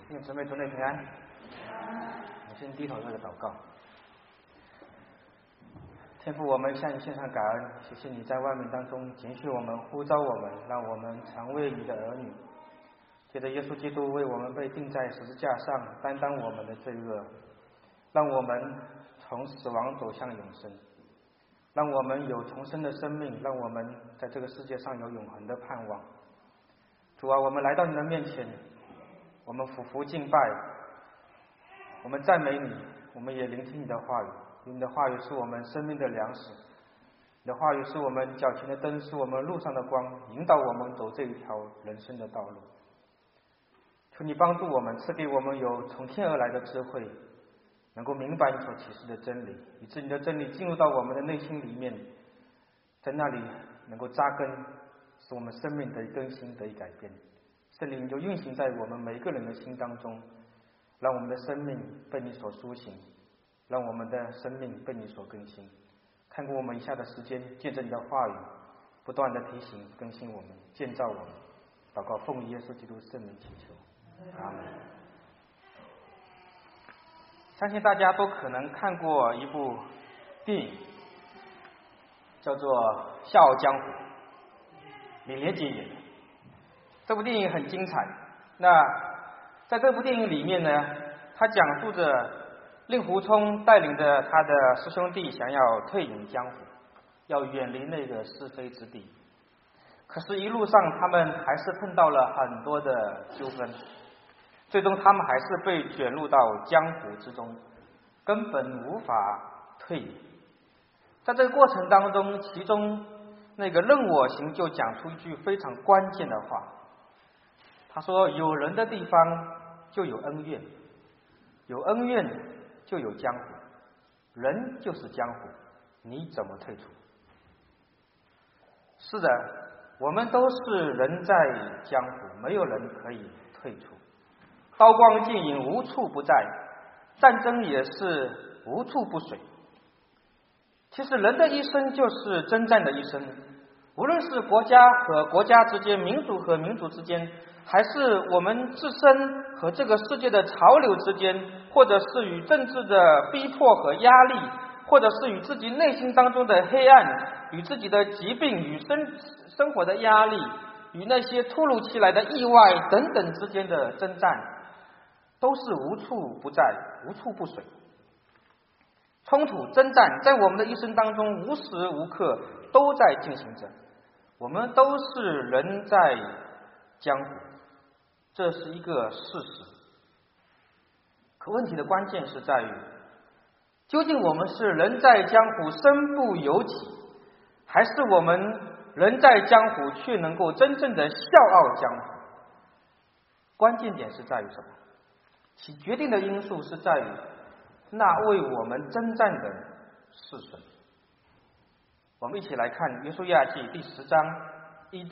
愿姊妹主内平安。我先低头做个祷告。天父，我们向你献上感恩，谢谢你在万民当中拣选我们，呼召我们，让我们常为你的儿女。借着耶稣基督为我们被钉在十字架上，担当我们的罪恶，让我们从死亡走向永生，让我们有重生的生命，让我们在这个世界上有永恒的盼望。主啊，我们来到你的面前，我们俯伏敬拜，我们赞美你，我们也聆听你的话语。你的话语是我们生命的粮食，你的话语是我们脚前的灯，是我们路上的光，引导我们走这一条人生的道路。求你帮助我们，赐给我们有从天而来的智慧，能够明白你所启示的真理，以致你的真理进入到我们的内心里面，在那里能够扎根，使我们生命得以更新，得以改变。圣灵就运行在我们每一个人的心当中，让我们的生命被你所苏醒，让我们的生命被你所更新。看过我们以下的时间，借着你的话语不断的提醒更新我们，建造我们。祷告奉耶稣基督圣名祈求，阿门。相信大家都可能看过一部电影，叫做《笑傲江湖》，李连杰演的。这部电影很精彩。那在这部电影里面呢，他讲述着令狐冲带领着他的师兄弟想要退隐江湖，要远离那个是非之地。可是一路上他们还是碰到了很多的纠纷，最终他们还是被卷入到江湖之中，根本无法退隐。在这个过程当中，其中那个任我行就讲出一句非常关键的话，他说有人的地方就有恩怨，有恩怨就有江湖，人就是江湖，你怎么退出？是的，我们都是人在江湖，没有人可以退出。刀光剑影无处不在，战争也是无处不水。其实人的一生就是征战的一生，无论是国家和国家之间，民族和民族之间，还是我们自身和这个世界的潮流之间，或者是与政治的逼迫和压力，或者是与自己内心当中的黑暗，与自己的疾病，与生活的压力，与那些突如其来的意外等等之间的征战，都是无处不在，无处不水。冲突征战在我们的一生当中无时无刻都在进行着，我们都是人在江湖，这是一个事实。可问题的关键是在于，究竟我们是人在江湖身不由己，还是我们人在江湖却能够真正的笑傲江湖？关键点是在于什么？其决定的因素是在于那为我们征战的是谁。我们一起来看《约书亚记》第10章1到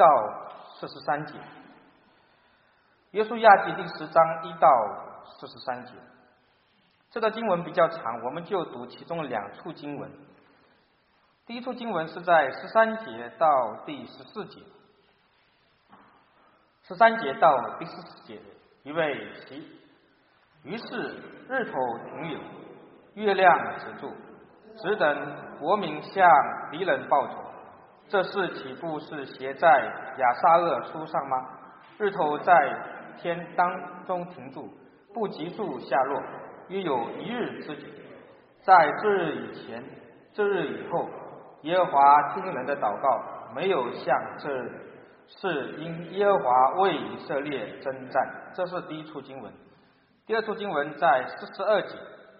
43节。《约书亚记》第10章1到43节，这个经文比较长，我们就读其中2处经文。第一处经文是在13节到第14节。13节到第14节，一位其于是日头停留，月亮止住，只等国民向敌人报仇。这事岂不是写在亚撒厄书上吗？日头在天当中停住，不急速下落，约有1日之久。在这日以前，这日以后，耶和华听人的祷告，没有像这日，是因耶和华为以色列征战。这是第一处经文。第二处经文在42节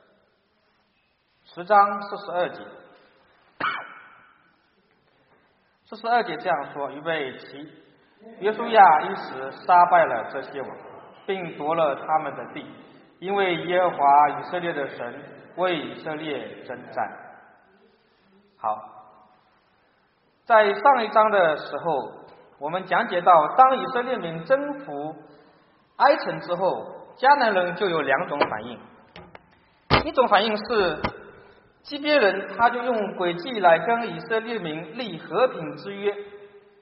，10章42节。42节这样说：预备起，约书亚一时杀败了这些王，并夺了他们的地，因为耶和华以色列的神为以色列征战。好，在上一章的时候，我们讲解到，当以色列民征服埃城之后，迦南人就有2种反应。一种反应是基别人他就用诡计来跟以色列民立和平之约，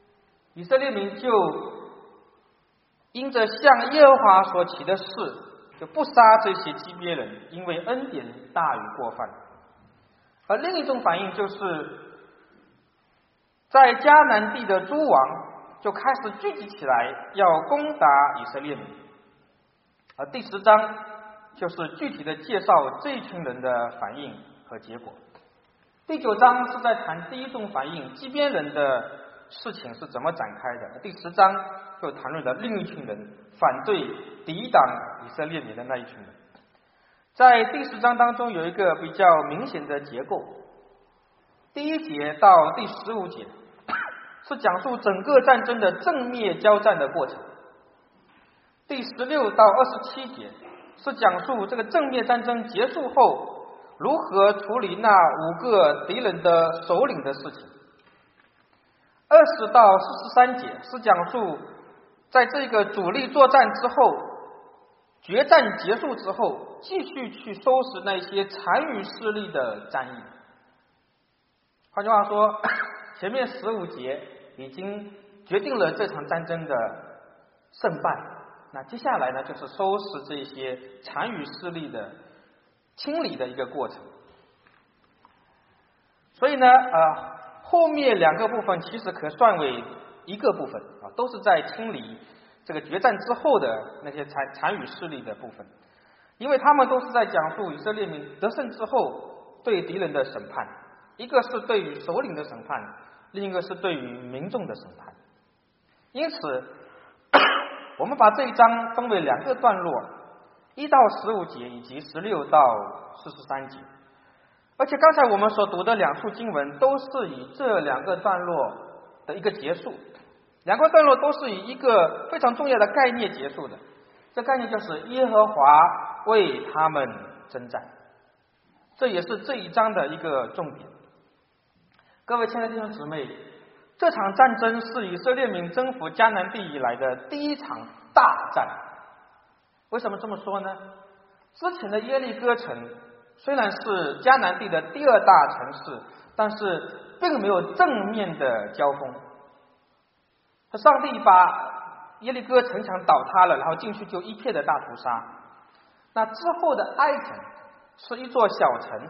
以色列民就因着向耶和华所起的誓， 就不杀这些基别人，因为恩典大于过犯。而另一种反应就是，在迦南地的诸王就开始聚集起来，要攻打以色列民。而第10章就是具体的介绍这一群人的反应和结果。第9章是在谈第一种反应基边人的事情是怎么展开的，第10章就谈论了另一群人反对抵挡以色列民的那一群人。在第10章当中有一个比较明显的结构，第1节到第15节是讲述整个战争的正面交战的过程，第16到27节是讲述这个正面战争结束后如何处理那5个敌人的首领的事情。20到43节是讲述在这个主力作战之后，决战结束之后，继续去收拾那些残余势力的战役。换句话说，前面15节已经决定了这场战争的胜败，那接下来呢，就是收拾这些残余势力的清理的一个过程。所以呢，后面2个部分其实可算为一个部分都是在清理这个决战之后的那些残余势力的部分，因为他们都是在讲述以色列民得胜之后对敌人的审判，一个是对于首领的审判，另一个是对于民众的审判。因此我们把这一章分为2个段落，1到15节以及16到43节。而且刚才我们所读的2处经文都是以这2个段落的一个结束，2个段落都是以一个非常重要的概念结束的，这概念就是耶和华为他们征战，这也是这一章的一个重点。各位亲爱的弟兄姊妹，这场战争是以色列民征服迦南地以来的第一场大战。为什么这么说呢？之前的耶利哥城虽然是迦南地的第2大城市，但是并没有正面的交锋。上帝把耶利哥城墙倒塌了，然后进去就一片的大屠杀。那之后的埃城是一座小城，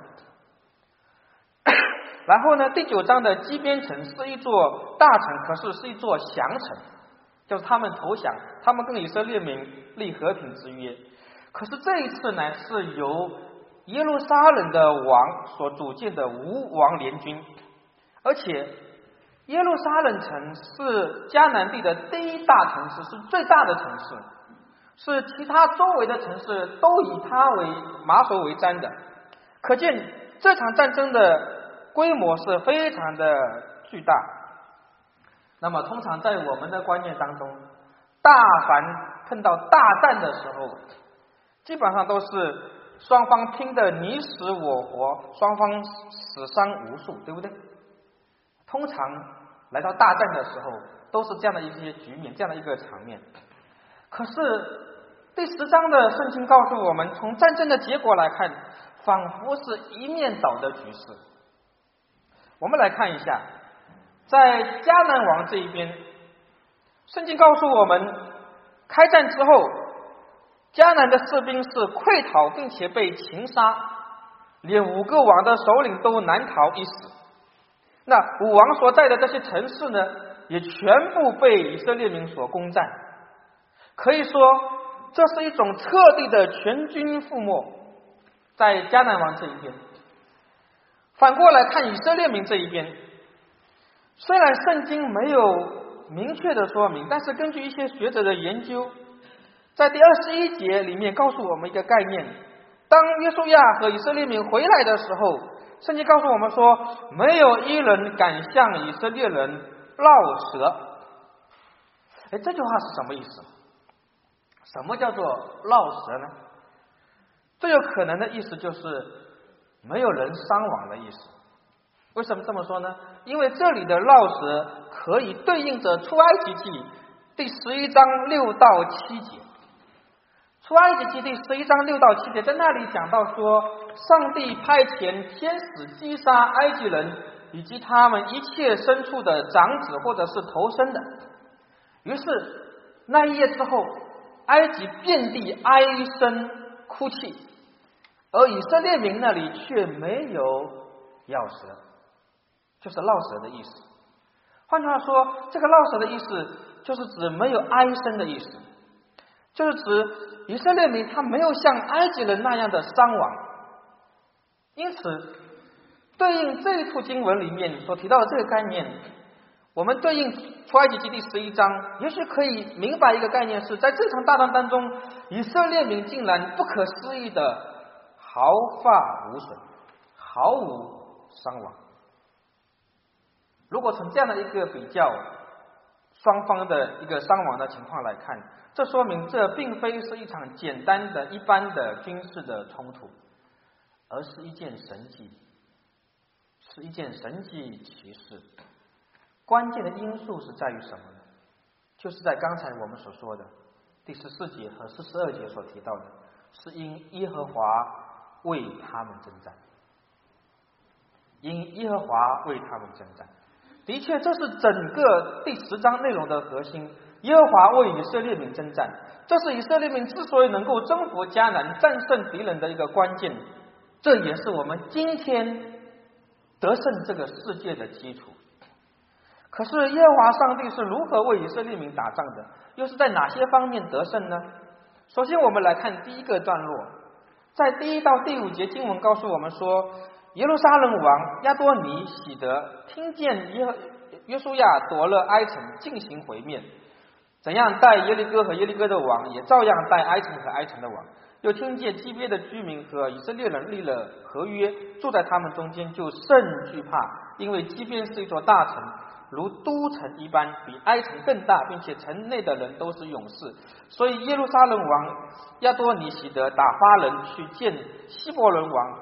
然后呢，第9章的基边城是一座大城，可是是一座降城，就是他们投降，他们跟以色列民立和平之约。可是这一次呢，是由耶路撒冷的王所组建的5王联军，而且耶路撒冷城是迦南地的第1大城市，是最大的城市，是其他周围的城市都以它为马首为瞻的。可见这场战争的规模是非常的巨大。那么通常在我们的观念当中，但凡碰到大战的时候，基本上都是双方拼得你死我活，双方死伤无数，对不对？通常来到大战的时候都是这样的一些局面，这样的一个场面。可是第10章的圣经告诉我们，从战争的结果来看，仿佛是一面倒的局势。我们来看一下，在迦南王这一边，圣经告诉我们，开战之后，迦南的士兵是溃逃并且被擒杀，连5个王的首领都难逃一死。那5王所在的这些城市呢，也全部被以色列民所攻占。可以说这是一种彻底的全军覆没，在迦南王这一边。反过来看以色列民这一边，虽然圣经没有明确的说明，但是根据一些学者的研究，在第21节里面告诉我们一个概念，当约书亚和以色列民回来的时候，圣经告诉我们说，没有一人敢向以色列人烙舌。这句话是什么意思？什么叫做烙舌呢？最有可能的意思就是没有人伤亡的意思。为什么这么说呢？因为这里的烙舌可以对应着出埃及记第11章6到7节。出埃及记第11章6到7节，在那里讲到说，上帝派遣天使击杀埃及人以及他们一切牲畜的长子或者是头生的。于是那一夜之后，埃及遍地哀声哭泣，而以色列民那里却没有咬舌，就是落舌的意思。换句话说，这个落舌的意思就是指没有哀声的意思，就是指以色列民他没有像埃及人那样的伤亡。因此对应这一处经文里面所提到的这个概念，我们对应出埃及记第11章，也许可以明白一个概念，是在这场大战当中，以色列民竟然不可思议的毫发无损，毫无伤亡。如果从这样的一个比较双方的一个伤亡的情况来看，这说明这并非是一场简单的一般的军事的冲突，而是一件神迹，是一件神迹奇事。关键的因素是在于什么呢？就是在刚才我们所说的第14节和42节所提到的，是因耶和华为他们征战，因耶和华为他们征战。的确，这是整个第10章内容的核心。耶和华为以色列民征战，这是以色列民之所以能够征服迦南、战胜敌人的一个关键，这也是我们今天得胜这个世界的基础。可是耶和华上帝是如何为以色列民打仗的？又是在哪些方面得胜呢？首先我们来看第一个段落，在第1到第5节经文告诉我们说，耶路撒冷王亚多尼喜得听见约书亚夺了埃城，进行毁灭，怎样待耶利哥和耶利哥的王，也照样待埃城和埃城的王。又听见基别的居民和以色列人立了合约，住在他们中间，就甚惧怕，因为基别是一座大城，如都城一般，比埃城更大，并且城内的人都是勇士。所以耶路撒冷王亚多尼喜得打发人去见希伯伦王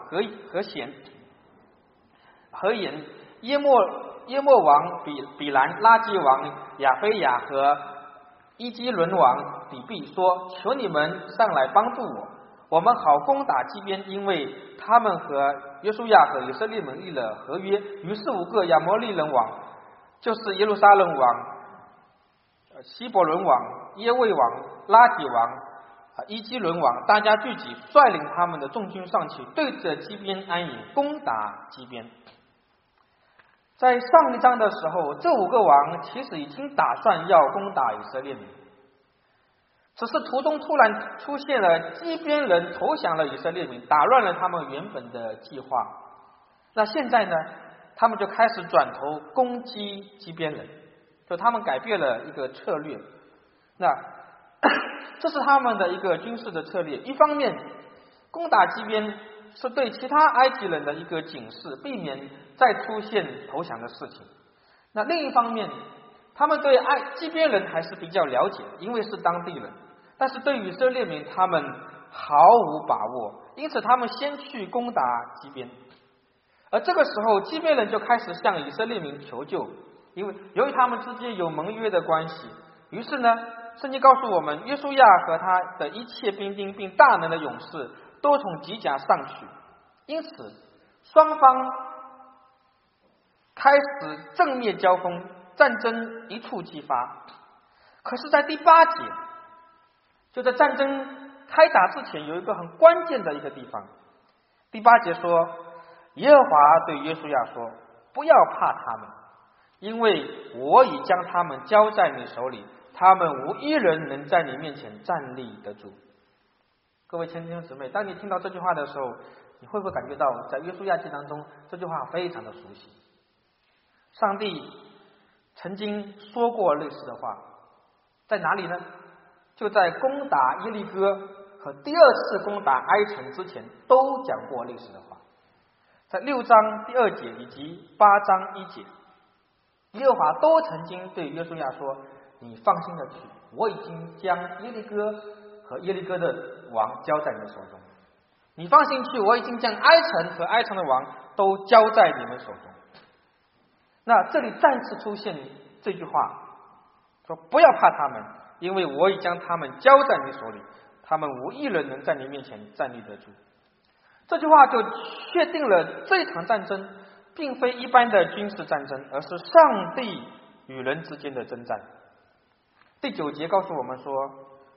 何言、耶莫王比兰、拉基王亚非亚和伊基伦王底比说，求你们上来帮助我们好攻打基边，因为他们和约书亚和以色列人立了合约。于是5个亚摩利人王，就是耶路撒冷王、希伯伦王、耶卫王、拉底王、伊基伦王，大家聚集，率领他们的众军上去，对着基边安营，攻打基边。在上一章的时候，这5个王其实已经打算要攻打以色列民，只是途中突然出现了基边人投降了以色列民，打乱了他们原本的计划。那现在呢，他们就开始转头攻击基边人，就他们改变了一个策略。那这是他们的一个军事的策略，一方面攻打基边是对其他埃及人的一个警示，避免再出现投降的事情。那另一方面，他们对基边人还是比较了解，因为是当地人，但是对以色列民他们毫无把握，因此他们先去攻打基边。而这个时候基边人就开始向以色列民求救，因为由于他们之间有盟约的关系，于是呢，圣经告诉我们，约书亚和他的一切兵丁并大能的勇士都从吉甲上去，因此双方开始正面交锋，战争一触即发。可是在第8节，就在战争开打之前，有一个很关键的一个地方。第8节说，耶和华对约书亚说，不要怕他们，因为我已将他们交在你手里，他们无一人能在你面前站立得住。各位亲兄姊妹，当你听到这句话的时候，你会不会感觉到在约书亚记当中，这句话非常的熟悉？上帝曾经说过类似的话，在哪里呢？就在攻打耶利哥和第2次攻打埃城之前，都讲过类似的话。在6章第2节以及8章1节，耶和华都曾经对约书亚说，你放心的去，我已经将耶利哥和耶利哥的王交在你的手中。你放心去，我已经将埃城和埃城的王都交在你们手中。那这里再次出现这句话，说不要怕他们，因为我已将他们交在你手里，他们无一人能在你面前站立得住。这句话就确定了这场战争并非一般的军事战争，而是上帝与人之间的征战。第9节告诉我们说，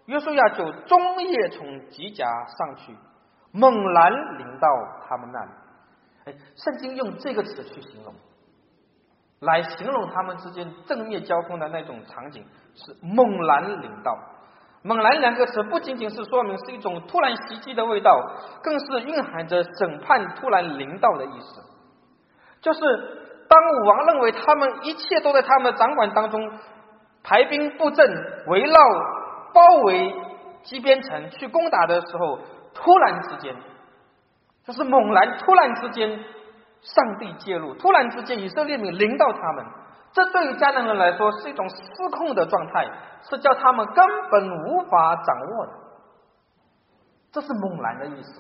约书亚就中夜从吉甲上去，猛然临到他们那里。圣经用这个词去形容，来形容他们之间正面交锋的那种场景，是猛然临到。猛然两个词不仅仅是说明是一种突然袭击的味道，更是蕴含着审判突然临到的意思。就是当武王认为他们一切都在他们的掌管当中，排兵布阵围绕包围基边城去攻打的时候，突然之间，这是猛然，突然之间上帝介入，突然之间以色列民临到他们，这对于迦南人来说是一种失控的状态，是叫他们根本无法掌握的，这是猛然的意思。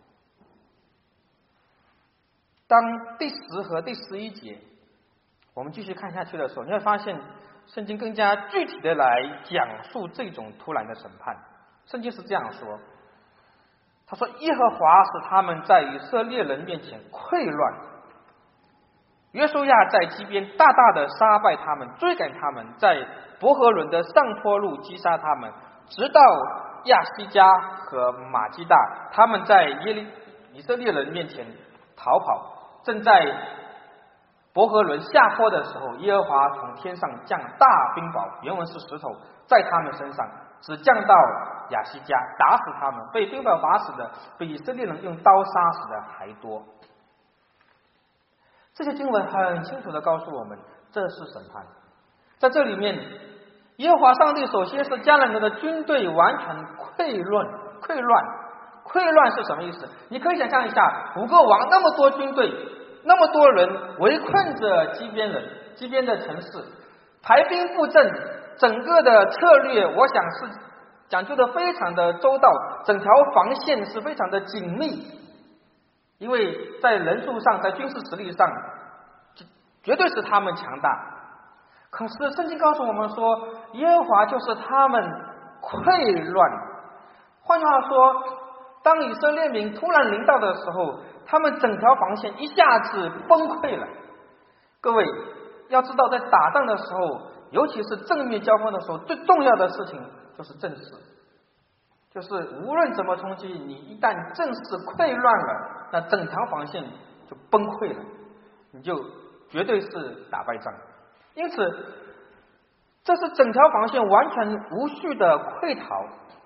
当第10和第11节我们继续看下去的时候，你会发现圣经更加具体的来讲述这种突然的审判。圣经是这样说，他说耶和华使他们在以色列人面前溃乱，约书亚在基边大大的杀败他们，追赶他们，在伯和伦的上坡路击杀他们，直到亚西加和马基大，他们在以色列人面前逃跑。正在伯和伦下坡的时候，耶和华从天上降大冰雹，原文是石头，在他们身上，只降到亚西加，打死他们，被冰雹打死的比以色列人用刀杀死的还多。这些经文很清楚地告诉我们，这是审判。在这里面，耶和华上帝首先是迦南人的军队完全溃乱是什么意思？你可以想象一下，5个王那么多军队，那么多人围困着基边的城市，排兵布阵，整个的策略我想是讲究的非常的周到，整条防线是非常的紧密，因为在人数上，在军事实力上绝对是他们强大。可是圣经告诉我们说，耶和华就是他们溃乱。换句话说，当以色列民突然临到的时候，他们整条防线一下子崩溃了。各位要知道，在打仗的时候，尤其是正面交锋的时候，最重要的事情就是阵势，就是无论怎么冲击，你一旦阵势溃乱了，那整条防线就崩溃了，你就绝对是打败仗。因此这是整条防线完全无序的溃逃。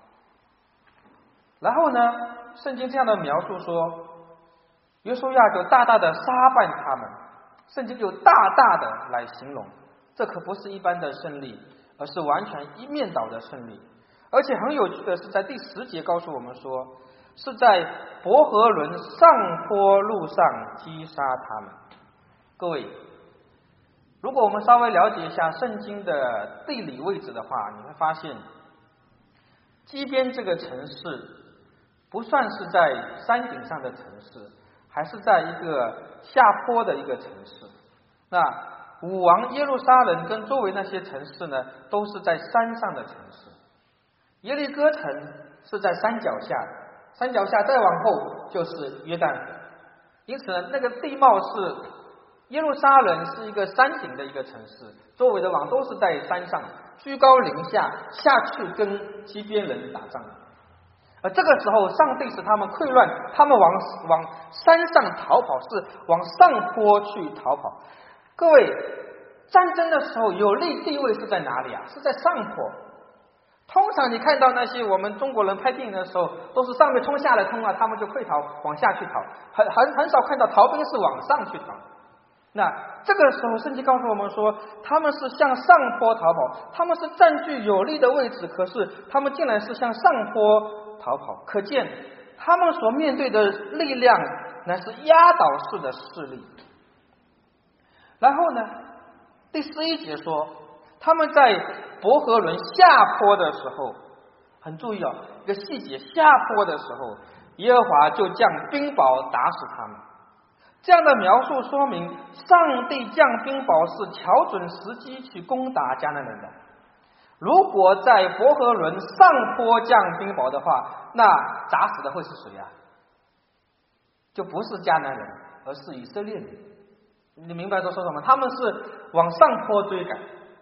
然后呢，圣经这样的描述说，约书亚就大大的杀败他们，圣经就大大的来形容，这可不是一般的胜利，而是完全一面倒的胜利。而且很有趣的是，在第10节告诉我们说，是在伯和伦上坡路上击杀他们。各位，如果我们稍微了解一下圣经的地理位置的话，你会发现基边这个城市不算是在山顶上的城市，还是在一个下坡的一个城市。那武王耶路撒冷跟周围那些城市呢，都是在山上的城市。耶利哥城是在山脚下，山脚下再往后就是约旦河。因此呢，那个地貌是耶路撒冷是一个山顶的一个城市，周围的王都是在山上，居高临下下去跟基边人打仗。而这个时候，上帝使他们溃乱，他们往山上逃跑，是往上坡去逃跑。各位，战争的时候有利地位是在哪里啊？是在上坡。通常你看到那些我们中国人拍电影的时候，都是上面冲下来冲了，他们就溃逃，往下去逃，很少看到逃兵是往上去逃。那这个时候，圣经告诉我们说，他们是向上坡逃跑，他们是占据有利的位置，可是他们竟然是向上坡逃跑，可见他们所面对的力量乃是压倒式的势力。然后呢，第11节说，他们在伯和伦下坡的时候，很注意哦，一个细节，下坡的时候，耶和华就降冰雹打死他们。这样的描述说明，上帝降冰雹是瞧准时机去攻打迦南人的。如果在伯和伦上坡降冰雹的话，那砸死的会是谁啊？就不是迦南人，而是以色列人。你明白说什么？他们是往上坡追赶，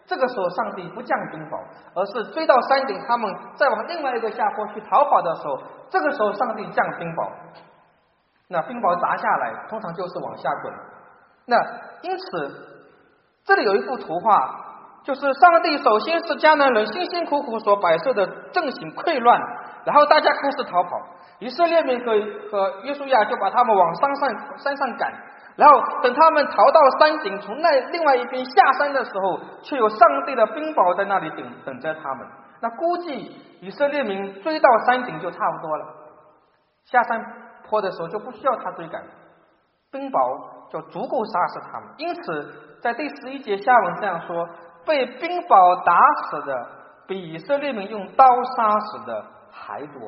这个时候上帝不降冰雹，而是追到山顶，他们再往另外一个下坡去逃跑的时候，这个时候上帝降冰雹，那冰雹砸下来通常就是往下滚。那因此这里有一幅图画，就是上帝首先是迦南人辛辛苦苦所摆设的阵型溃乱，然后大家开始逃跑，以色列民和约书亚就把他们往山上赶，然后等他们逃到山顶，从另外一边下山的时候，却有上帝的冰雹在那里等着他们。那估计以色列民追到山顶就差不多了，下山坡的时候就不需要他追赶，冰雹就足够杀死他们。因此在第11节下文这样说，被冰雹打死的比以色列民用刀杀死的还多。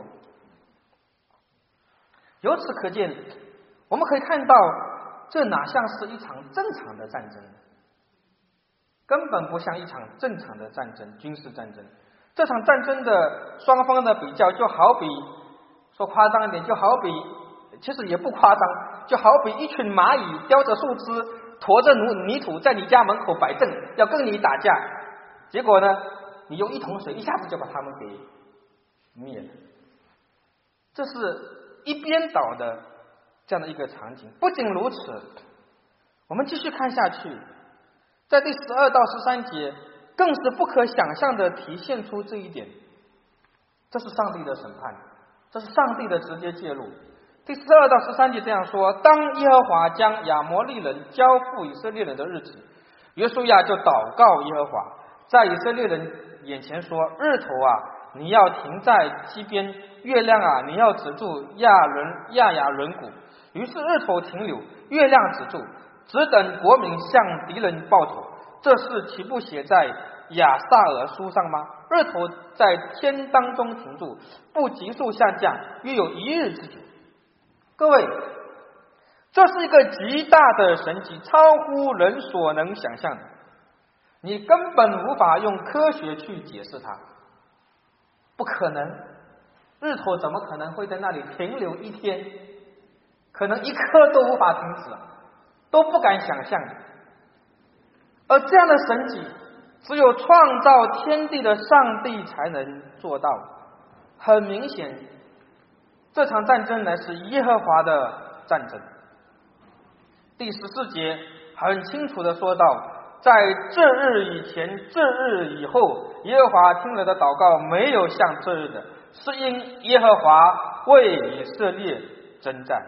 由此可见，我们可以看到这哪像是一场正常的战争，根本不像一场正常的战争，军事战争。这场战争的双方的比较，就好比说夸张一点，就好比其实也不夸张，就好比一群蚂蚁叼着树枝驮着泥土在你家门口摆阵，要跟你打架，结果呢你用一桶水一下子就把他们给灭了。这是一边倒的这样的一个场景。不仅如此，我们继续看下去，在第12到13节更是不可想象的体现出这一点。这是上帝的审判，这是上帝的直接介入。第12到13节这样说，当耶和华将亚摩利人交付以色列人的日子，约书亚就祷告耶和华，在以色列人眼前说，日头啊，你要停在基边，月亮啊，你要止住亚雅伦谷。于是日头停留，月亮止住，只等国民向敌人报仇。这事岂不写在亚萨尔书上吗？日头在天当中停住，不急速下降，约有1日之久。各位，这是一个极大的神迹，超乎人所能想象的，你根本无法用科学去解释它，不可能。日头怎么可能会在那里停留1天？可能1刻都无法停止，都不敢想象。而这样的神迹，只有创造天地的上帝才能做到。很明显，这场战争乃是耶和华的战争。第14节很清楚的说到，在这日以前，这日以后，耶和华听了的祷告没有像这日的，是因耶和华为以色列征战。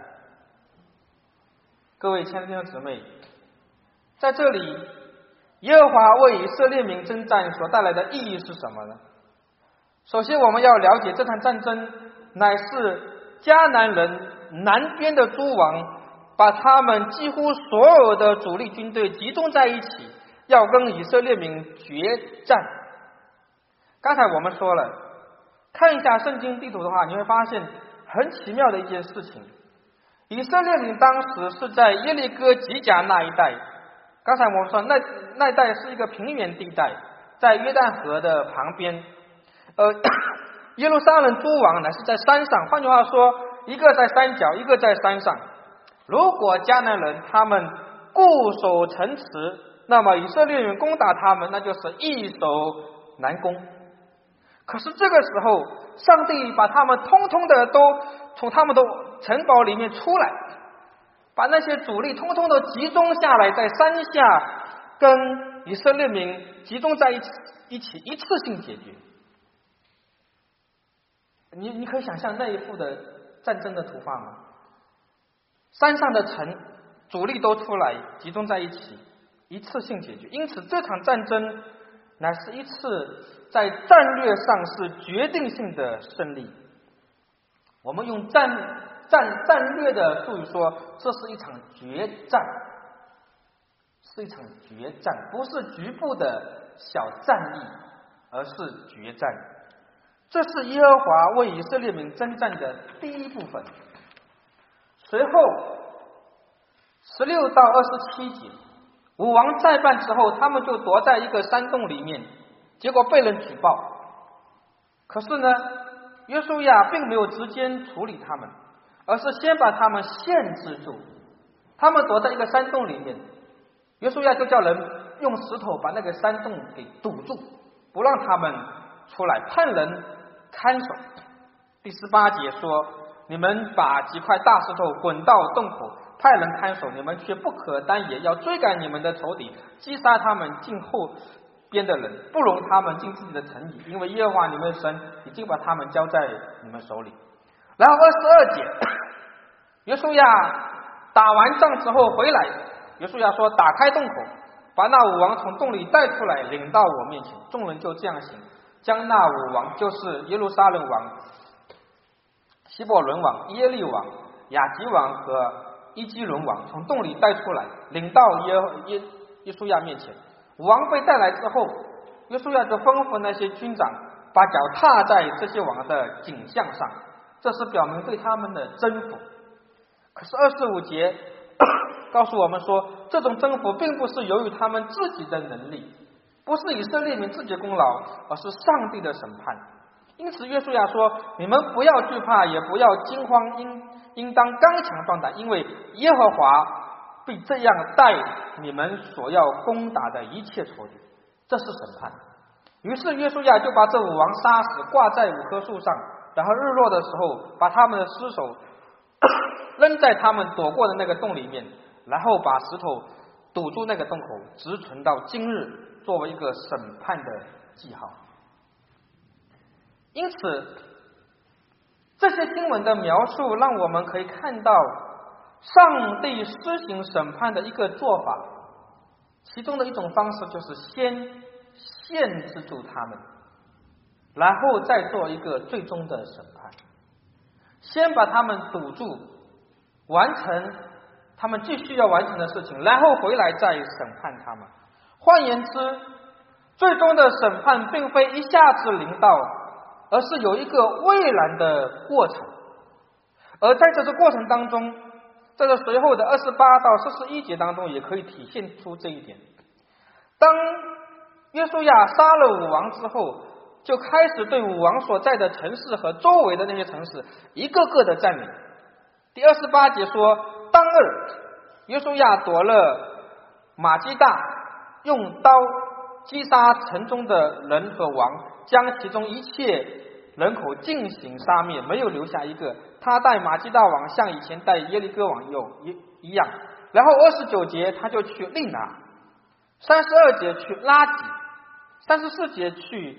各位亲爱的弟兄姊妹，在这里耶和华为以色列民征战所带来的意义是什么呢？首先我们要了解，这场战争乃是迦南人南边的诸王把他们几乎所有的主力军队集中在一起，要跟以色列民决战。刚才我们说了，看一下圣经地图的话，你会发现很奇妙的一件事情。以色列民当时是在耶利哥吉甲那一带，刚才我们说那一带是一个平原地带，在约旦河的旁边。耶路撒冷诸王乃是在山上，换句话说，一个在山脚，一个在山上。如果迦南人他们固守城池，那么以色列人攻打他们，那就是易守难攻。可是这个时候，上帝把他们通通的都从他们的城堡里面出来，把那些主力通通都集中下来，在山下跟以色列民集中在一起，一次性解决。你可以想象那一幅的战争的图画吗？山上的城主力都出来，集中在一起，一次性解决。因此这场战争乃是一次在战略上是决定性的胜利。我们用战略的术语说，这是一场决战，是一场决战，不是局部的小战役，而是决战。这是耶和华为以色列民征战的第一部分。随后16到27节，武王再办之后，他们就躲在一个山洞里面，结果被人举报。可是呢，约书亚并没有直接处理他们，而是先把他们限制住。他们躲在一个山洞里面，约书亚就叫人用石头把那个山洞给堵住，不让他们出来，派人看守。第18节说，你们把几块大石头滚到洞口，派人看守，你们却不可单言，要追赶你们的仇敌，击杀他们近后边的人，不容他们进自己的城邑，因为耶和华你们的神已经把他们交在你们手里。然后22节，约书亚打完仗之后回来，约书亚说，打开洞口，把那5王从洞里带出来，领到我面前。众人就这样行，将那5王，就是耶路撒冷王、希伯伦王、耶利王、亚吉王和伊基伦王从洞里带出来，领到约书亚面前。5王被带来之后，约书亚就吩咐那些军长把脚踏在这些王的颈项上，这是表明对他们的征服。可是25节告诉我们说，这种征服并不是由于他们自己的能力，不是以色列民自己的功劳，而是上帝的审判。因此约书亚说，你们不要惧怕，也不要惊慌，应当刚强壮胆，因为耶和华必这样待你们所要攻打的一切仇敌。这是审判。于是约书亚就把这5王杀死，挂在5棵树上，然后日落的时候把他们的尸首扔在他们躲过的那个洞里面，然后把石头堵住那个洞口，直存到今日，作为一个审判的记号。因此这些经文的描述让我们可以看到上帝施行审判的一个做法，其中的一种方式就是先限制住他们，然后再做一个最终的审判，先把他们堵住，完成他们继续要完成的事情，然后回来再审判他们。换言之，最终的审判并非一下子临到，而是有一个未然的过程。而在这个过程当中，在这随后的28到41节当中也可以体现出这一点。当约书亚杀了5王之后，就开始对5王所在的城市和周围的那些城市一个个的占领。第28节说，当日约书亚夺了马基大，用刀击杀城中的人和王，将其中一切人口进行杀灭，没有留下一个。他带马基大王像以前带耶利哥王一样。然后29节他就去利拿，32节去拉吉，34节去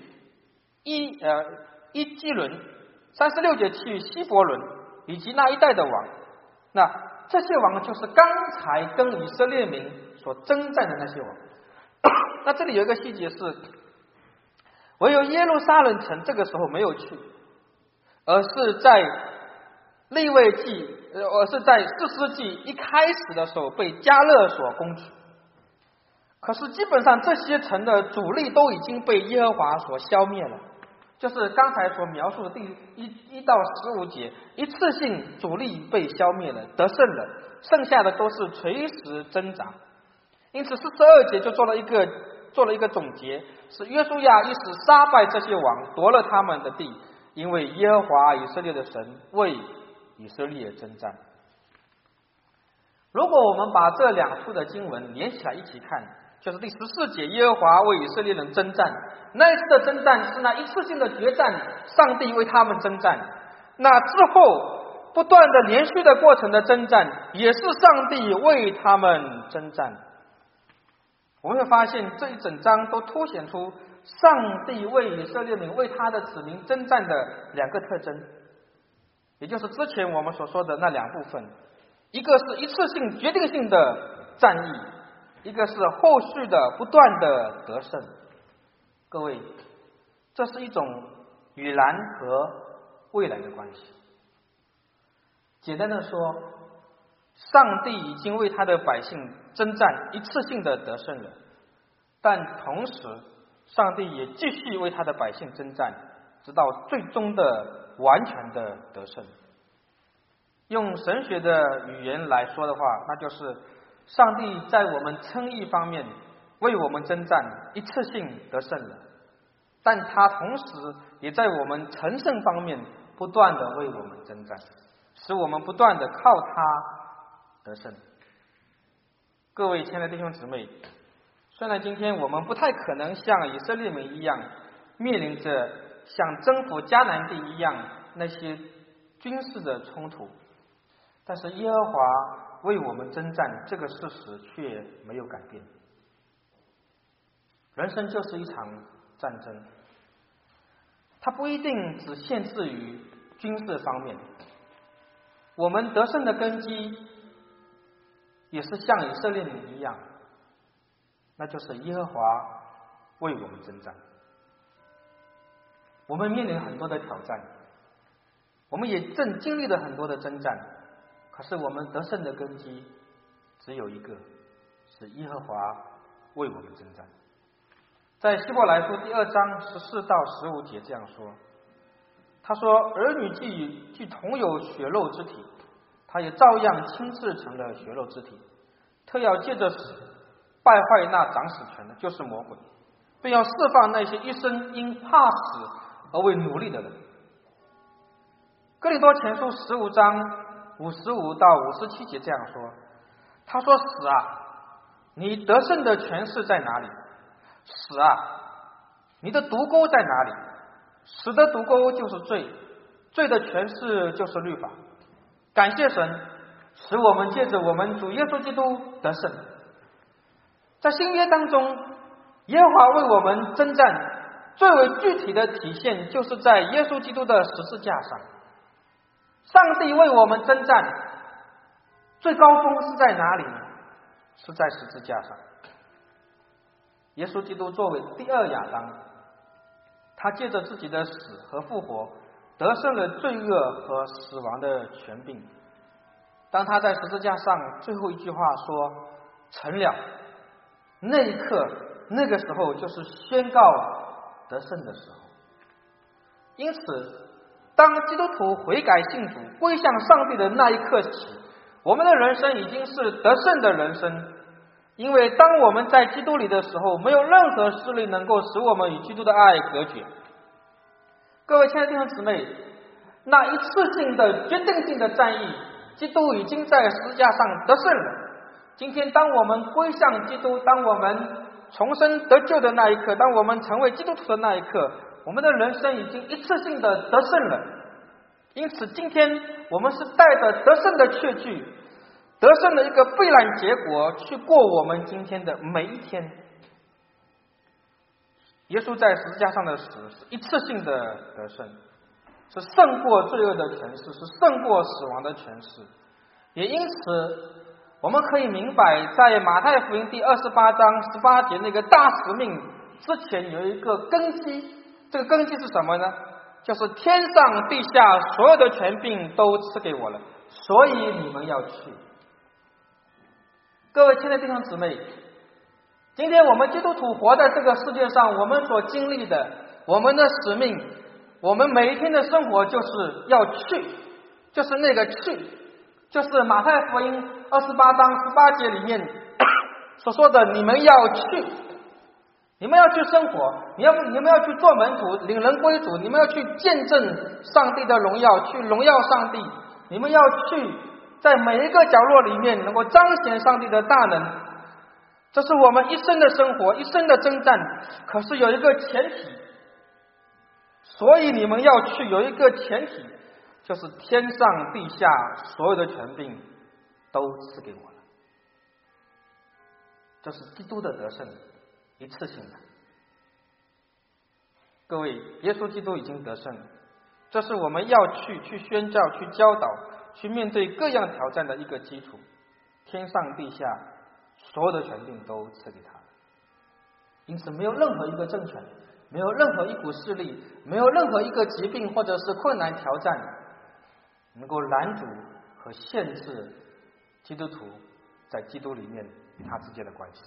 伊基伦，36节去希伯伦，以及那一带的王。那这些王就是刚才跟以色列民所征战的那些王。那这里有一个细节是，唯有耶路撒冷城这个时候没有去，而是在利未记，而是在士师记一开始的时候被迦勒所攻取。可是基本上这些城的主力都已经被耶和华所消灭了，就是刚才所描述的第1到15节，一次性主力被消灭了，得胜了，剩下的都是垂死挣扎。因此42节就做了一个总结，是约书亚一时杀败这些王，夺了他们的地，因为耶和华以色列的神为以色列征战。如果我们把这2处的经文连起来一起看，就是第14节耶和华为以色列人征战，那一次的征战是那一次性的决战，上帝为他们征战。那之后不断的连续的过程的征战，也是上帝为他们征战。我们会发现这一整章都凸显出上帝为以色列民为他的子民征战的2个特征，也就是之前我们所说的那2部分，一个是一次性决定性的战役，一个是后续的不断的得胜。各位，这是一种与然和未来的关系。简单的说，上帝已经为他的百姓征战，一次性的得胜了，但同时上帝也继续为他的百姓征战，直到最终的完全的得胜。用神学的语言来说的话，那就是上帝在我们称义方面为我们征战，一次性得胜了，但他同时也在我们成圣方面不断的为我们征战，使我们不断的靠他得胜。各位亲爱的弟兄姊妹， 虽然今天我们不太可能像以色列民一样面临着像征服迦南地一样那些军事的冲突，但是耶和华为我们征战这个事实却没有改变。人生就是一场战争，它不一定只限制于军事方面，我们得胜的根基也是像以色列民一样，那就是耶和华为我们征战。我们面临很多的挑战，我们也正经历了很多的征战，可是我们得胜的根基只有一个，是耶和华为我们征战。在希伯来书第2章14到15节这样说，他说：儿女既同有血肉之体，他也照样亲自成了血肉之体，特要借着死败坏那掌死权的，就是魔鬼，并要释放那些一生因怕死而为奴隶的人。哥林多前书15章55到57节这样说，他说：死啊，你得胜的权势在哪里？死啊，你的毒钩在哪里？死的毒钩就是罪，罪的权势就是律法。感谢神，使我们借着我们主耶稣基督得胜。在新约当中，耶和华为我们征战，最为具体的体现就是在耶稣基督的十字架上。上帝为我们征战，最高峰是在哪里呢？是在十字架上。耶稣基督作为第二亚当，他借着自己的死和复活，得胜了罪恶和死亡的权柄。当他在十字架上最后一句话说成了，那一刻，那个时候就是宣告得胜的时候。因此当基督徒悔改信主归向上帝的那一刻起，我们的人生已经是得胜的人生。因为当我们在基督里的时候，没有任何势力能够使我们与基督的爱隔绝。各位亲爱的弟兄姊妹，那一次性的决定性的战役，基督已经在十字架上得胜了。今天当我们归向基督，当我们重生得救的那一刻，当我们成为基督徒的那一刻，我们的人生已经一次性的得胜了。因此今天我们是带着得胜的确据，得胜的一个必然结果去过我们今天的每一天。耶稣在十字架上的死是一次性的得胜，是胜过罪恶的权势，是胜过死亡的权势。也因此我们可以明白，在马太福音第28章18节那个大使命之前有一个根基，这个根基是什么呢？就是天上地下所有的权柄都赐给我了，所以你们要去。各位亲爱的弟兄姊妹，今天我们基督徒活在这个世界上，我们所经历的，我们的使命，我们每一天的生活就是要去，就是那个去，就是马太福音28章18节里面所说的你们要去，你们要去生活，你们要去做门徒，领人归主，你们要去见证上帝的荣耀，去荣耀上帝，你们要去在每一个角落里面能够彰显上帝的大能。这是我们一生的生活，一生的征战。可是有一个前提，所以你们要去，有一个前提，就是天上地下所有的权柄都赐给我了。这是基督的得胜，一次性的。各位，耶稣基督已经得胜了，这是我们要去宣教、去教导、去面对各样挑战的一个基础。天上地下所有的权柄都赐给他，因此没有任何一个政权，没有任何一股势力，没有任何一个疾病或者是困难挑战能够拦阻和限制基督徒在基督里面与他之间的关系。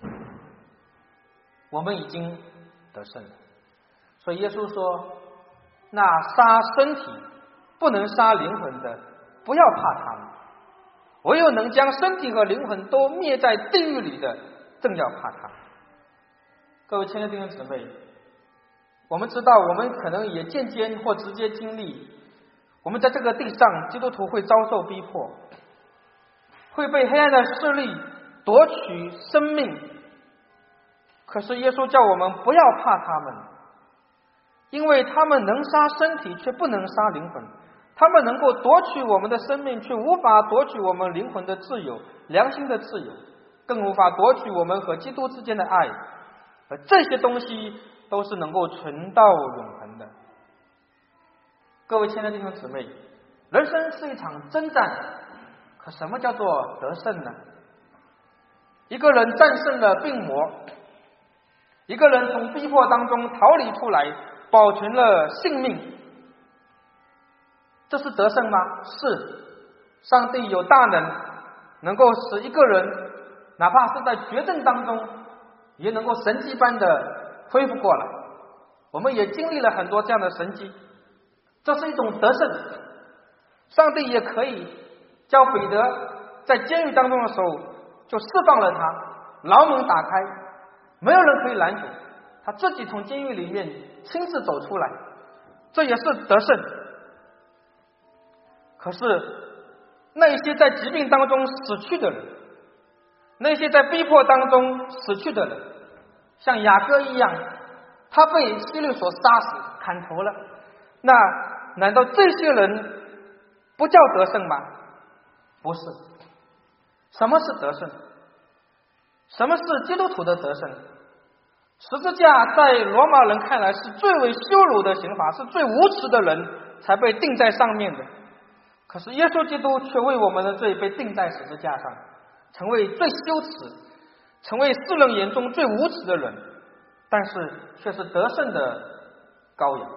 我们已经得胜了，所以耶稣说，那杀身体不能杀灵魂的，不要怕他们，唯有能将身体和灵魂都灭在地狱里的，正要怕他。各位亲爱的弟兄姊妹，我们知道我们可能也间接或直接经历，我们在这个地上基督徒会遭受逼迫，会被黑暗的势力夺取生命， 可是耶稣叫我们不要怕他们，因为他们能杀身体，却不能杀灵魂。他们能够夺取我们的生命，却无法夺取我们灵魂的自由、良心的自由，更无法夺取我们和基督之间的爱。而这些东西都是能够存到永恒的。各位亲爱的弟兄姊妹，人生是一场征战，可什么叫做得胜呢？一个人战胜了病魔，一个人从逼迫当中逃离出来，保存了性命，这是得胜吗？是。上帝有大能够使一个人哪怕是在绝症当中也能够神迹般的恢复过来。我们也经历了很多这样的神迹，这是一种得胜。上帝也可以叫彼得在监狱当中的时候就释放了他，牢门打开，没有人可以拦阻，他自己从监狱里面亲自走出来，这也是得胜。可是那些在疾病当中死去的人，那些在逼迫当中死去的人，像雅各一样，他被希律所杀死，砍头了，那难道这些人不叫得胜吗？不是。什么是得胜？什么是基督徒的得胜？十字架在罗马人看来是最为羞辱的刑罚，是最无耻的人才被钉在上面的。可是耶稣基督却为我们的罪被钉在十字架上，成为最羞耻，成为世人眼中最无耻的人，但是却是得胜的羔羊。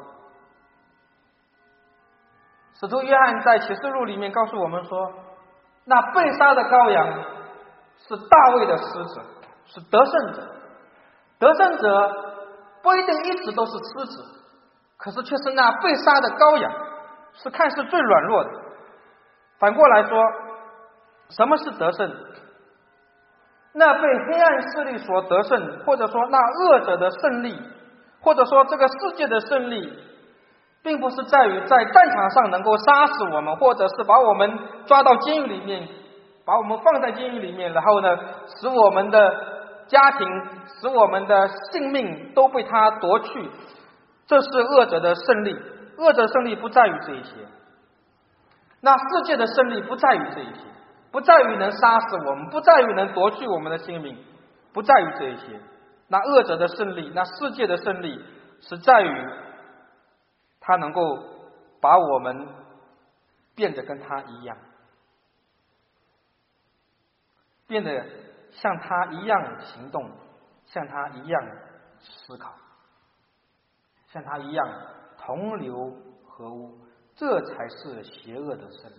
使徒约翰在启示录里面告诉我们说，那被杀的羔羊是大卫的狮子，是得胜者。得胜者不一定一直都是狮子，可是却是那被杀的羔羊，是看似最软弱的。反过来说，什么是得胜？那被黑暗势力所得胜，或者说那恶者的胜利，或者说这个世界的胜利，并不是在于在战场上能够杀死我们，或者是把我们抓到监狱里面，把我们放在监狱里面，然后呢，使我们的家庭，使我们的性命都被他夺去，这是恶者的胜利。恶者胜利不在于这一些，那世界的胜利不在于这一些，不在于能杀死我们，不在于能夺去我们的性命，不在于这一些。那恶者的胜利，那世界的胜利，是在于他能够把我们变得跟他一样，变得像他一样行动，像他一样思考，像他一样同流合污，这才是邪恶的胜利。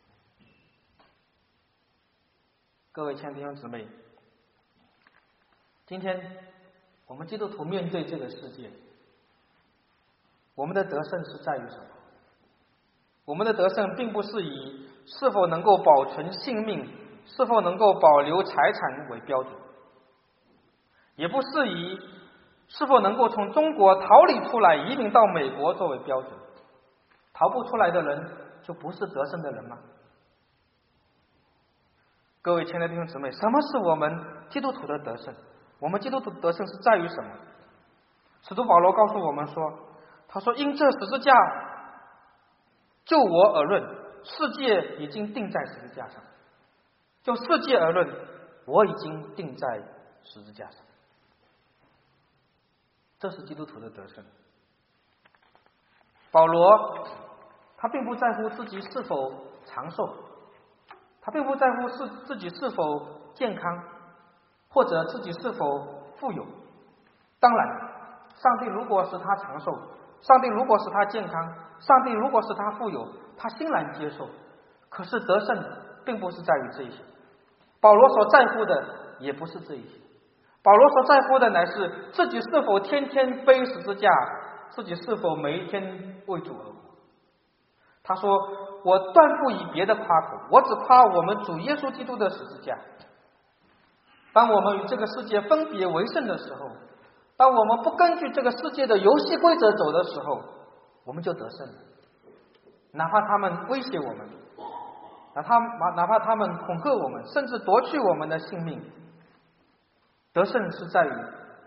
各位亲爱的弟兄姊妹，今天我们基督徒面对这个世界，我们的得胜是在于什么？我们的得胜并不是以是否能够保存性命，是否能够保留财产为标准，也不是以是否能够从中国逃离出来移民到美国作为标准。逃不出来的人就不是得胜的人吗？各位亲爱的弟兄姊妹，什么是我们基督徒的得胜？我们基督徒的得胜是在于什么？使徒保罗告诉我们说，他说因这十字架就我而论，世界已经钉在十字架上。就世界而论，我已经钉在十字架上。这是基督徒的得胜。保罗他并不在乎自己是否长寿，他并不在乎自己是否健康，或者自己是否富有。当然，上帝如果使他长寿，上帝如果使他健康，上帝如果使他富有，他欣然接受。可是得胜并不是在于这一些，保罗所在乎的也不是这一些。保罗所在乎的乃是自己是否天天背十字架，自己是否每一天为主而活。他说，我断不以别的夸口，我只夸我们主耶稣基督的十字架。当我们与这个世界分别为圣的时候，当我们不根据这个世界的游戏规则走的时候，我们就得胜了。哪怕他们威胁我们，哪怕他们恐吓我们，甚至夺去我们的性命，得胜是在于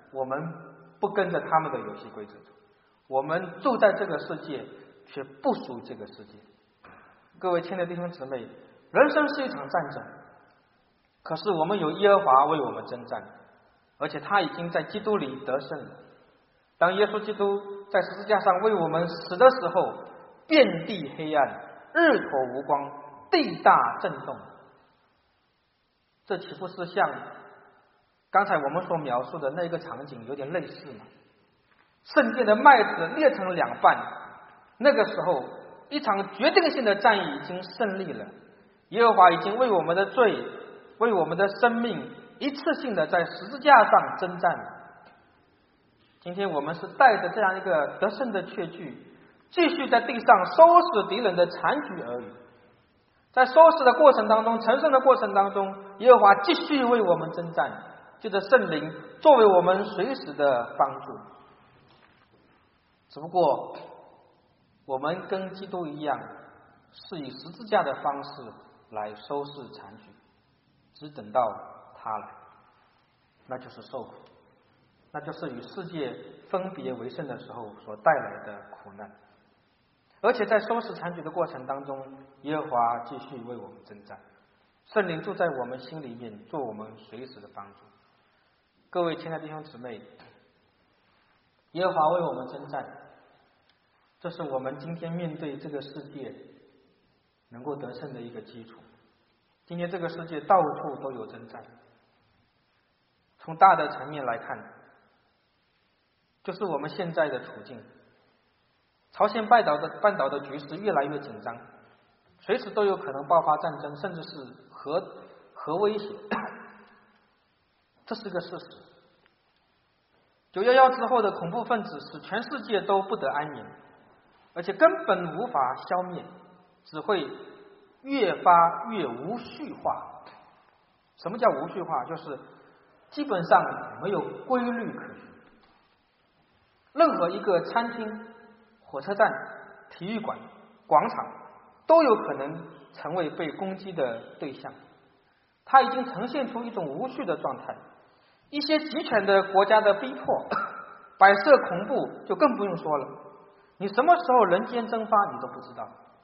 我们不跟着他们的游戏规则走，我们住在这个世界，却不属这个世界。各位亲爱的弟兄姊妹，人生是一场战争，可是我们有耶和华为我们征战，而且他已经在基督里得胜了。当耶稣基督在十字架上为我们死的时候，遍地黑暗，日头无光，地大震动。这岂不是像刚才我们所描述的那个场景有点类似吗？圣殿的麦子裂成两半，那个时候一场决定性的战役已经胜利了，耶和华已经为我们的罪，为我们的生命一次性的在十字架上征战了。今天我们是带着这样一个得胜的确据，继续在地上收拾敌人的残局而已。在收拾的过程当中，成圣的过程当中，耶和华继续为我们征战，借着圣灵作为我们随时的帮助。只不过我们跟基督一样，是以十字架的方式来收拾残局，只等到他来，那就是受苦，那就是与世界分别为圣的时候所带来的苦难。而且在收拾残局的过程当中，耶和华继续为我们征战，圣灵住在我们心里面，做我们随时的帮助。各位亲爱的弟兄姊妹，耶和华为我们征战，这是我们今天面对这个世界能够得胜的一个基础。今天这个世界到处都有征战，从大的层面来看，就是我们现在的处境。朝鲜半岛的局势越来越紧张，随时都有可能爆发战争，甚至是核威胁，这是个事实。911之后的恐怖分子使全世界都不得安宁，而且根本无法消灭，只会越发越无序化。什么叫无序化？就是基本上没有规律可循，任何一个餐厅、火车站、体育馆、广场都有可能成为被攻击的对象。它已经呈现出一种无序的状态。一些集权的国家的逼迫、摆设恐怖就更不用说了，你什么时候人间蒸发你都不知道。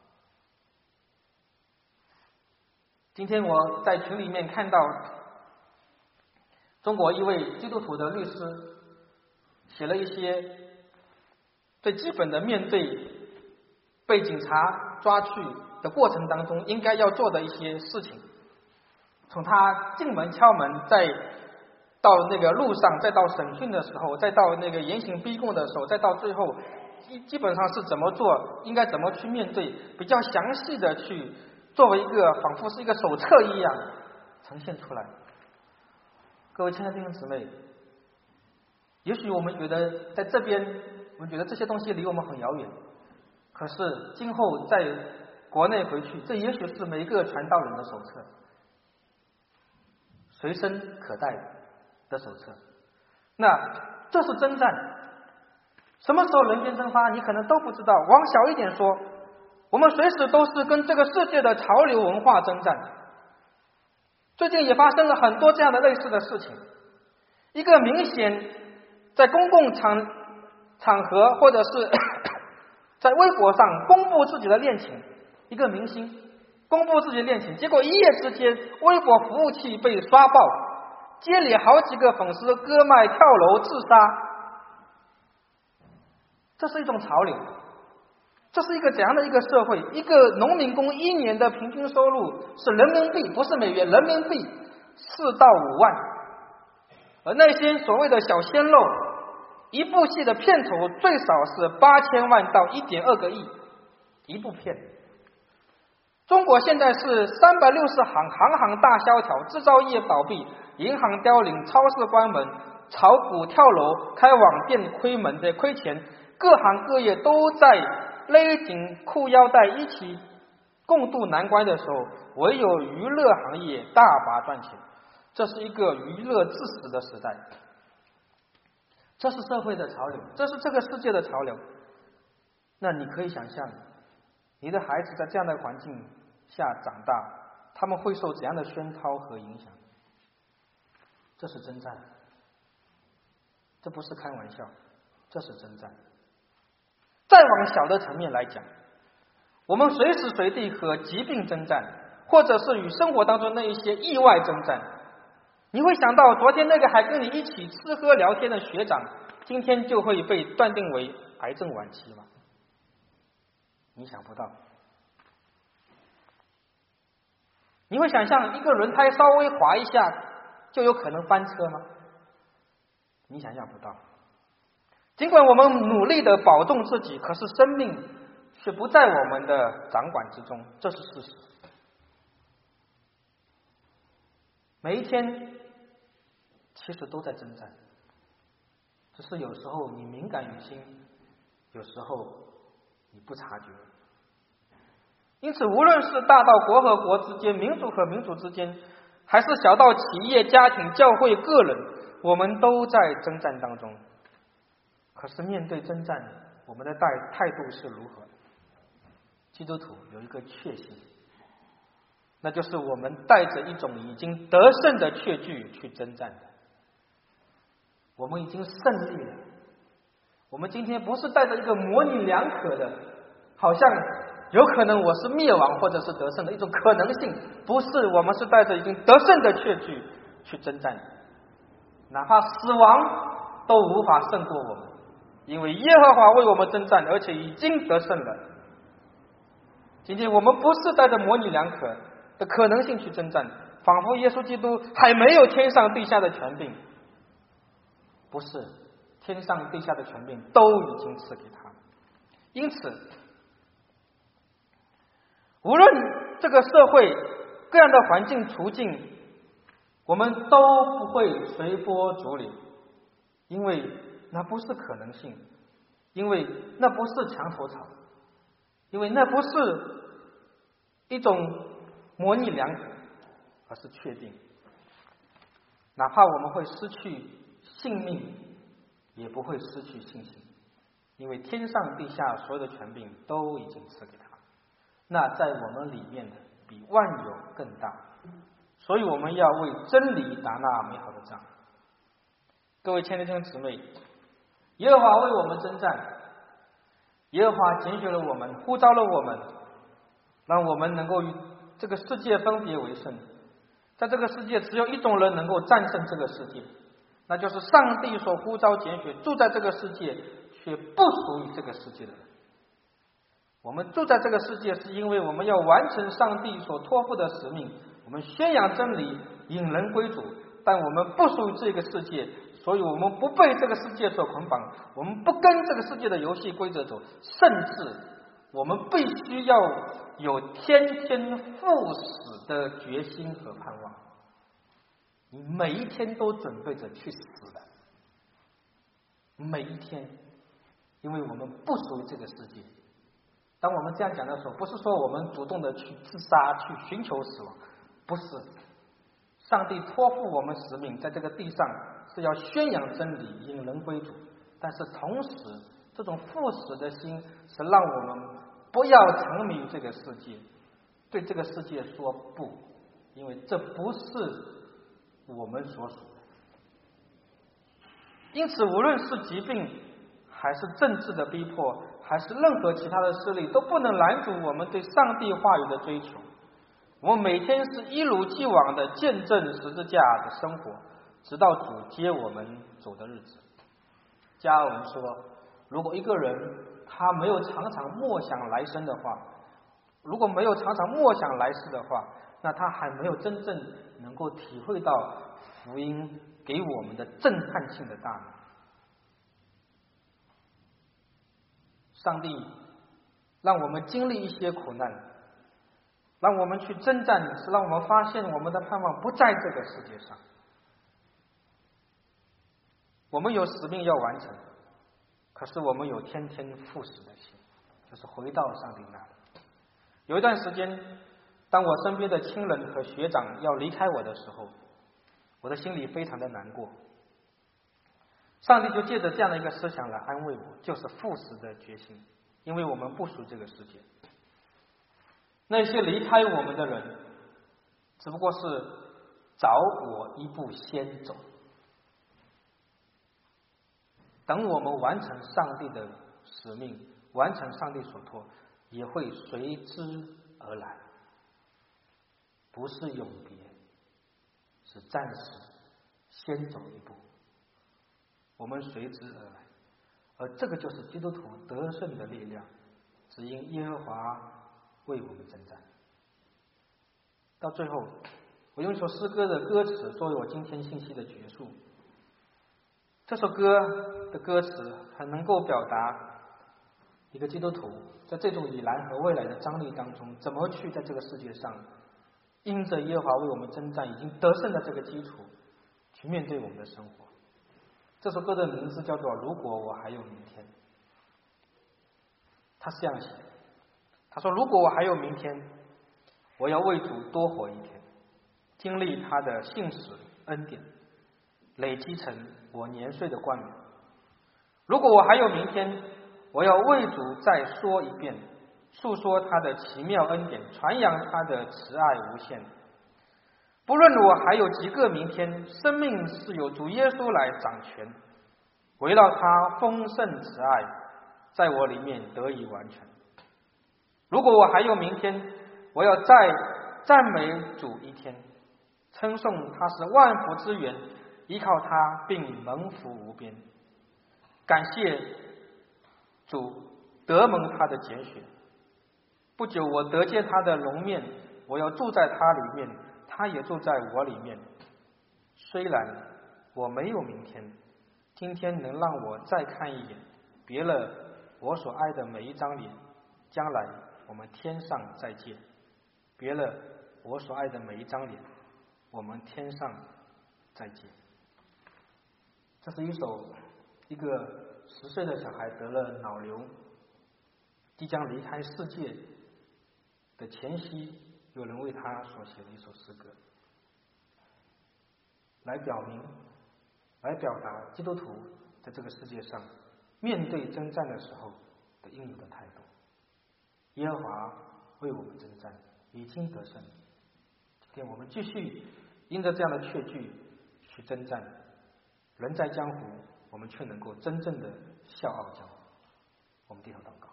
今天我在群里面看到中国一位基督徒的律师写了一些最基本的面对被警察抓去的过程当中应该要做的一些事情，从他进门敲门，再到那个路上，再到审讯的时候，再到那个严刑逼供的时候，再到最后基本上是怎么做，应该怎么去面对，比较详细的去作为一个仿佛是一个手册一样呈现出来。各位亲爱的弟兄姊妹，也许我们觉得在这边我们觉得这些东西离我们很遥远，可是今后在国内回去，这也许是每一个传道人的手册，随身可带的手册。那这是征战，什么时候人间蒸发你可能都不知道。往小一点说，我们随时都是跟这个世界的潮流文化征战。最近也发生了很多这样的类似的事情，一个明显在公共场合或者是在微博上公布自己的恋情，一个明星公布自己的恋情，结果一夜之间微博服务器被刷爆，接连好几个粉丝割脉跳楼自杀。这是一种潮流，这是一个怎样的一个社会？一个农民工一年的平均收入是人民币，不是美元，人民币4到5万，而那些所谓的小鲜肉，一部戏的片酬最少是8000万到1.2个亿一部片。中国现在是360行大萧条，制造业倒闭，银行凋零，超市关门，炒股跳楼，开网店亏门的亏钱，各行各业都在勒紧裤腰带一起共度难关的时候，唯有娱乐行业大把赚钱。这是一个娱乐至死的时代，这是社会的潮流，这是这个世界的潮流。那你可以想象，你的孩子在这样的环境下长大，他们会受怎样的宣涛和影响？这是征战， 这不是开玩笑，这是征战。再往小的层面来讲，我们随时随地和疾病征战，或者是与生活当中那一些意外征战。你会想到昨天那个还跟你一起吃喝聊天的学长，今天就会被断定为癌症晚期吗？你想不到。你会想象一个轮胎稍微滑一下就有可能翻车吗？你想象不到。尽管我们努力的保重自己，可是生命却不在我们的掌管之中，这是事实。每一天其实都在征战，只是有时候你敏感于心，有时候你不察觉。因此无论是大到国和国之间，民族和民族之间，还是小到企业、家庭、教会、个人，我们都在征战当中。可是面对征战，我们的态度是如何？基督徒有一个确信，那就是我们带着一种已经得胜的确据去征战的。我们已经胜利了。我们今天不是带着一个模棱两可的，好像有可能我是灭亡或者是得胜的一种可能性，不是，我们是带着已经得胜的确据去征战的。哪怕死亡都无法胜过我们，因为耶和华为我们征战，而且已经得胜了。今天我们不是带着模棱两可的可能性去征战，仿佛耶稣基督还没有天上地下的权柄。不是，天上地下的权柄都已经赐给他。因此无论这个社会各样的环境处境，我们都不会随波逐流，因为那不是可能性，因为那不是墙头草，因为那不是一种模棱两可，而是确定。哪怕我们会失去性命，也不会失去信心，因为天上地下所有的权柄都已经赐给他，那在我们里面的比万有更大，所以我们要为真理打那美好的仗。各位亲爱的弟兄姊妹，耶和华为我们征战，耶和华拣选了我们，呼召了我们，让我们能够与这个世界分别为圣。在这个世界只有一种人能够战胜这个世界，那就是上帝所呼召拣选住在这个世界却不属于这个世界的人。我们住在这个世界是因为我们要完成上帝所托付的使命，我们宣扬真理，引人归主，但我们不属于这个世界，所以我们不被这个世界所捆绑，我们不跟这个世界的游戏规则走，甚至我们必须要有天天赴死的决心和盼望。你每一天都准备着去死的，每一天，因为我们不属于这个世界。当我们这样讲的时候，不是说我们主动的去自杀，去寻求死亡，不是。上帝托付我们使命，在这个地上是要宣扬真理，引人归主，但是同时这种赴死的心是让我们不要沉迷于这个世界，对这个世界说不，因为这不是我们所属的。因此无论是疾病还是政治的逼迫，还是任何其他的势力，都不能拦阻我们对上帝话语的追求。我们每天是一如既往的见证十字架的生活，直到主接我们走的日子。加尔文说，如果一个人他没有常常默想来生的话，如果没有常常默想来世的话，那他还没有真正能够体会到福音给我们的震撼性的大能。上帝让我们经历一些苦难，让我们去征战，是让我们发现我们的盼望不在这个世界上。我们有使命要完成，可是我们有天天赴死的心，就是回到上帝那里。有一段时间，当我身边的亲人和学长要离开我的时候，我的心里非常的难过。上帝就借着这样的一个思想来安慰我，就是赴死的决心，因为我们不属这个世界。那些离开我们的人，只不过是早我一步先走。 等我们完成上帝的使命，完成上帝所托，也会随之而来。不是永别，是暂时先走一步，我们随之而来。而这个就是基督徒得胜的力量，只因耶和华为我们征战。到最后，我用一首诗歌的歌词作为我今天信息的结束。这首歌的歌词很能够表达一个基督徒在这种已来和未来的张力当中，怎么去在这个世界上因着耶和华为我们征战已经得胜的这个基础去面对我们的生活。这首歌的名字叫做《如果我还有明天》。他是这样写的，他说：如果我还有明天，我要为主多活一天，经历他的信使恩典，累积成我年岁的冠冕。如果我还有明天，我要为主再说一遍，述说他的奇妙恩典，传扬他的慈爱无限。不论我还有几个明天，生命是由主耶稣来掌权，围绕他丰盛慈爱在我里面得以完全。如果我还有明天，我要再赞美主一天，称颂他是万福之源，依靠他并蒙福无边。感谢主得蒙他的拣选，不久我得见他的容面，我要住在他里面，他也住在我里面。虽然我没有明天，今天能让我再看一眼，别了我所爱的每一张脸，将来我们天上再见。别了我所爱的每一张脸，我们天上再见。这是一个10岁的小孩得了脑瘤，即将离开世界的前夕，有人为他所写的一首诗歌，来表达基督徒在这个世界上面对征战的时候的应有的态度。耶和华为我们征战，已经得胜。今天我们继续因着这样的确据去征战，人在江湖，我们却能够真正的笑傲江湖。我们低头祷告。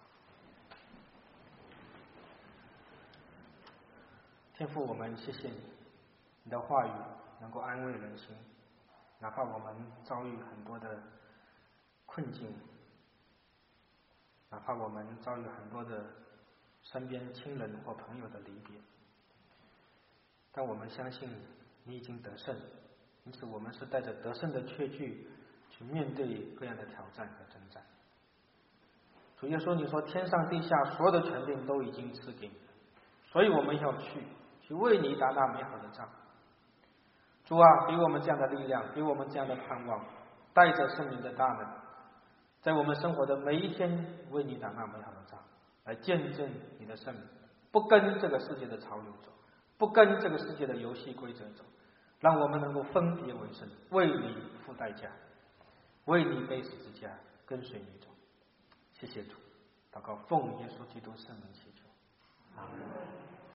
天父，我们谢谢你，你的话语能够安慰人心，哪怕我们遭遇很多的困境，哪怕我们遭遇很多的身边亲人或朋友的离别，但我们相信你已经得胜，因此我们是带着得胜的确据去面对各样的挑战和征战。主耶稣，你说天上地下所有的权柄都已经赐给你，所以我们要去为你打那美好的仗。主啊，给我们这样的力量，给我们这样的盼望，带着圣灵的大能，在我们生活的每一天为你打那美好的仗，来见证你的圣名，不跟这个世界的潮流走，不跟这个世界的游戏规则走，让我们能够分别为圣，为你付代价，为你背十字架，跟随你走。谢谢主，祷告奉耶稣基督圣名祈求，阿门。